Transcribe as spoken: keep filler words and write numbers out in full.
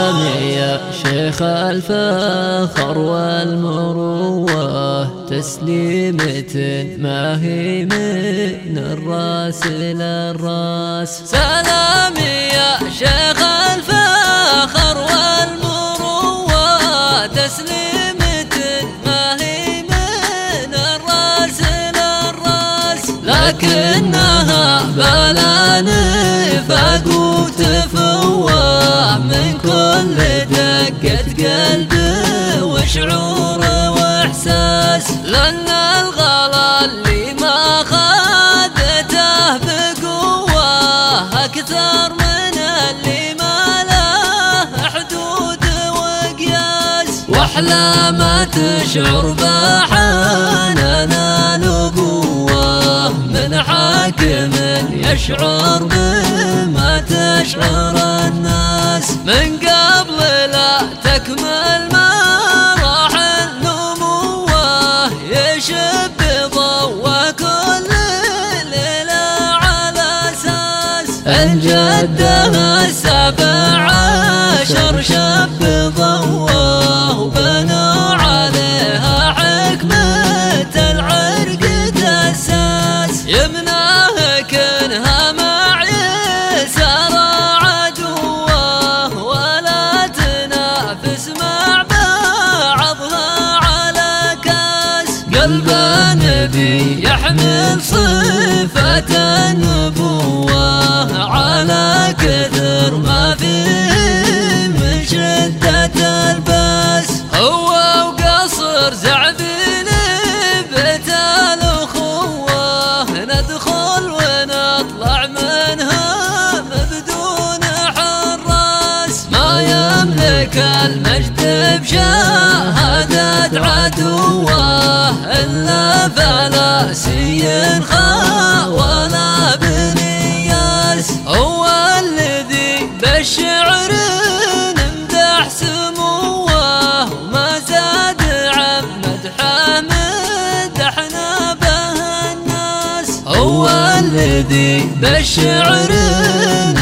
سلام يا شيخ الفخر والمروة، تسليمة ما هي من الراس للراس. سلام يا شيخ الفخر والمروة، تسليمة ما هي من الراس للراس، لكنها بلا نفاق وتفوه من كل دقة قلب وشعور واحساس. لأن الغلا اللي ما خدته بقوة أكثر من اللي ما له حدود وقياس، واحلى ما تشعر بحنان نبوة من حاكم يشعر بما تشعر الناس، من قبل لا تكمل مراحل نموه يشب ضوء كل ليلة على أساس. الجدة السابع عشر شب ضوءه وبنوا عليها حكمة العرق تأساس، يمناه كنها مع يسار عدوه ولا تنافس مع بعضها على كاس. قلب نبي يحمل صفة النبوة على كثر ما فيه من شدة الباس، هو وقصر زعبيل بيت الأخوة ندخل ونطلع منها بدون حراس، ما يملك المجد بشهادة عدوه إلا فلاسي خاونا بنياس. هو الذي بالشعر نمدح سموه وما زاد عن مدحه مدحنا به الناس، هو الذي بالشعر